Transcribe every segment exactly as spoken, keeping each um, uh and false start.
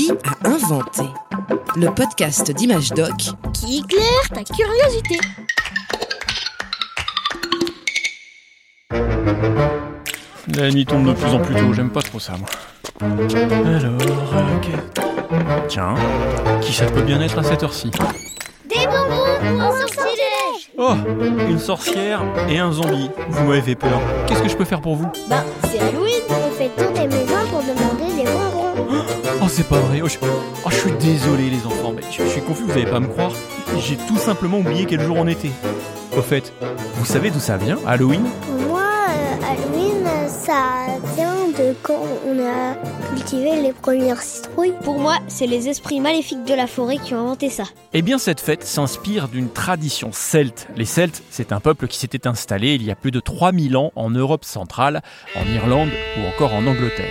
Qui a inventé le podcast d'Image Doc qui éclaire ta curiosité. La nuit tombe de plus en plus tôt, j'aime pas trop ça, moi. Alors, ok. Tiens, qui ça peut bien être à cette heure-ci? Des bonbons en sortilège. Oh, une sorcière et un zombie. Vous m'avez fait peur. Qu'est-ce que je peux faire pour vous? Bah, c'est Halloween. On fait toutes les maisons pour demander des bonbons. Oh, c'est pas vrai. Oh, je... oh, je suis désolé, les enfants, mais je, je suis confus, vous allez pas me croire. J'ai tout simplement oublié quel jour on était. Au fait, vous savez d'où ça vient, Halloween? Moi, euh, Halloween, ça vient de quand on a cultivé les premières citrouilles. Pour moi, c'est les esprits maléfiques de la forêt qui ont inventé ça. Eh bien, cette fête s'inspire d'une tradition celte. Les Celtes, c'est un peuple qui s'était installé il y a plus de trois mille ans en Europe centrale, en Irlande ou encore en Angleterre.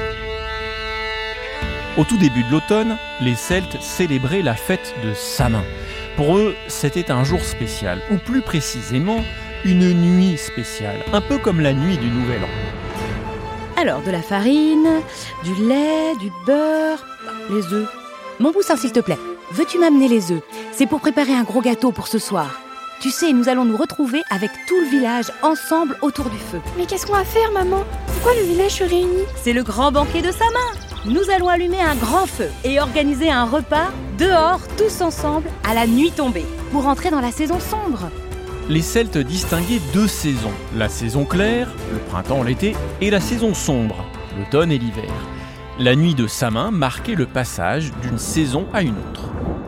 Au tout début de l'automne, les Celtes célébraient la fête de Samhain. Pour eux, c'était un jour spécial, ou plus précisément, une nuit spéciale, un peu comme la nuit du Nouvel An. Alors, de la farine, du lait, du beurre, les œufs. Mon poussin, s'il te plaît, veux-tu m'amener les œufs? C'est pour préparer un gros gâteau pour ce soir. Tu sais, nous allons nous retrouver avec tout le village, ensemble, autour du feu. Mais qu'est-ce qu'on va faire, maman? Pourquoi le village se réunit? C'est le grand banquet de Samhain. Nous allons allumer un grand feu et organiser un repas dehors, tous ensemble, à la nuit tombée, pour entrer dans la saison sombre. Les Celtes distinguaient deux saisons, la saison claire, le printemps, l'été, et la saison sombre, l'automne et l'hiver. La nuit de Samhain marquait le passage d'une saison à une autre.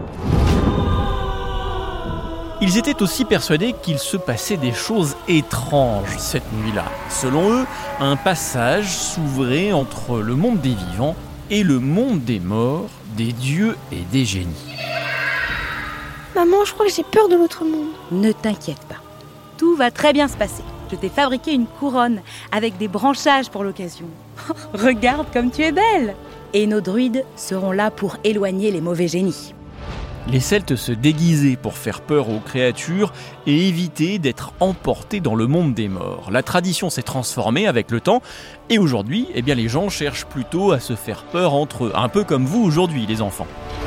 Ils étaient aussi persuadés qu'il se passait des choses étranges cette nuit-là. Selon eux, un passage s'ouvrait entre le monde des vivants et le monde des morts, des dieux et des génies. Maman, je crois que j'ai peur de l'autre monde. Ne t'inquiète pas, tout va très bien se passer. Je t'ai fabriqué une couronne avec des branchages pour l'occasion. Regarde comme tu es belle! Et nos druides seront là pour éloigner les mauvais génies. Les Celtes se déguisaient pour faire peur aux créatures et éviter d'être emportés dans le monde des morts. La tradition s'est transformée avec le temps et aujourd'hui, eh bien, les gens cherchent plutôt à se faire peur entre eux, un peu comme vous aujourd'hui, les enfants.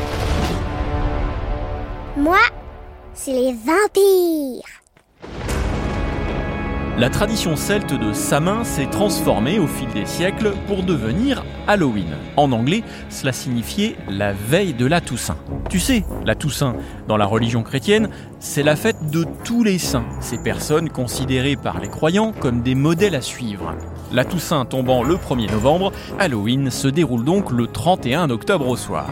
Moi, c'est les vampires. La tradition celte de Samhain s'est transformée au fil des siècles pour devenir Halloween. En anglais, cela signifiait la veille de la Toussaint. Tu sais, la Toussaint, dans la religion chrétienne, c'est la fête de tous les saints, ces personnes considérées par les croyants comme des modèles à suivre. La Toussaint tombant le premier novembre, Halloween se déroule donc le trente et un octobre au soir.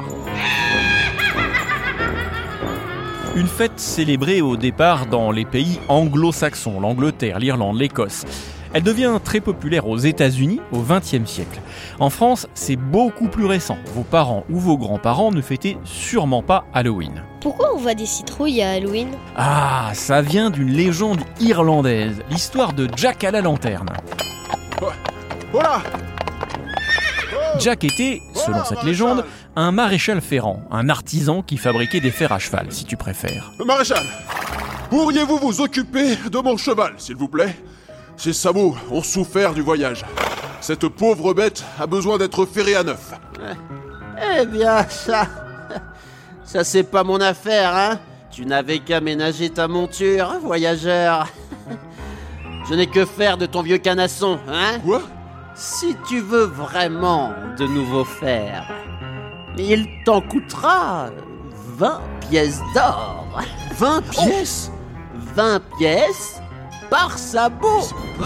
Une fête célébrée au départ dans les pays anglo-saxons, l'Angleterre, l'Irlande, l'Écosse. Elle devient très populaire aux États-Unis au vingtième siècle. En France, c'est beaucoup plus récent. Vos parents ou vos grands-parents ne fêtaient sûrement pas Halloween. Pourquoi on voit des citrouilles à Halloween? Ah, ça vient d'une légende irlandaise, l'histoire de Jack à la lanterne. Voilà. Jack était, selon cette légende, un maréchal ferrant, un artisan qui fabriquait des fers à cheval, si tu préfères. Maréchal, pourriez-vous vous occuper de mon cheval, s'il vous plaît? Ses sabots ont souffert du voyage. Cette pauvre bête a besoin d'être ferrée à neuf. Eh bien, ça... Ça, c'est pas mon affaire, hein? Tu n'avais qu'à ménager ta monture, voyageur. Je n'ai que faire de ton vieux canasson, hein? Quoi? Si tu veux vraiment de nouveaux fers, il t'en coûtera vingt pièces d'or. vingt pièces? vingt pièces par sabot.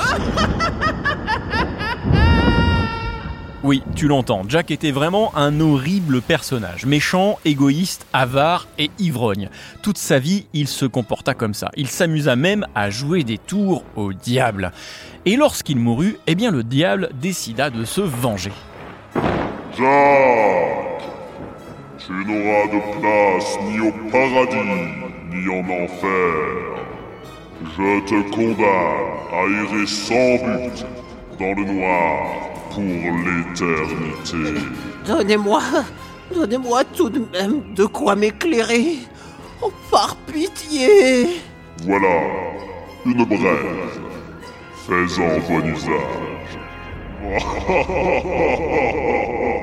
Oui, tu l'entends, Jack était vraiment un horrible personnage, méchant, égoïste, avare et ivrogne. Toute sa vie, il se comporta comme ça. Il s'amusa même à jouer des tours au diable. Et lorsqu'il mourut, eh bien le diable décida de se venger. Jack, tu n'auras de place ni au paradis, ni en enfer. Je te condamne à errer sans but dans le noir pour l'éternité. Donnez-moi, donnez-moi tout de même de quoi m'éclairer. Oh, par pitié. Voilà, une braise. Fais-en bon usage.